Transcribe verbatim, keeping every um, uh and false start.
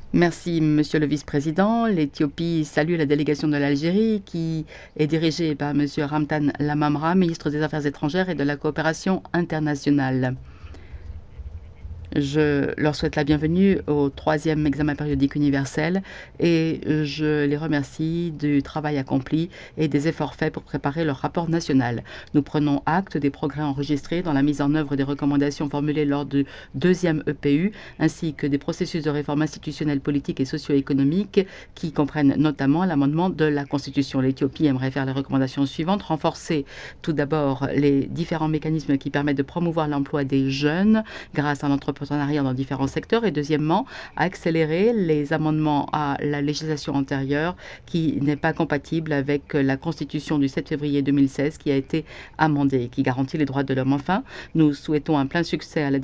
Merci, Monsieur le Vice-président. L'Éthiopie salue la délégation de l'Algérie qui est dirigée par Monsieur Ramtan Lamamra, ministre des Affaires étrangères et de la coopération internationale. Je leur souhaite la bienvenue au troisième examen périodique universel et je les remercie du travail accompli et des efforts faits pour préparer leur rapport national. Nous prenons acte des progrès enregistrés dans la mise en œuvre des recommandations formulées lors du deuxième E P U, ainsi que des processus de réforme institutionnelle, politique et socio-économique qui comprennent notamment l'amendement de la Constitution. L'Éthiopie aimerait faire les recommandations suivantes: renforcer tout d'abord les différents mécanismes qui permettent de promouvoir l'emploi des jeunes grâce à l'entrepreneuriat dans différents secteurs, et deuxièmement, accélérer les amendements à la législation antérieure qui n'est pas compatible avec la Constitution du sept février deux mille seize qui a été amendée et qui garantit les droits de l'homme. Enfin, nous souhaitons un plein succès à la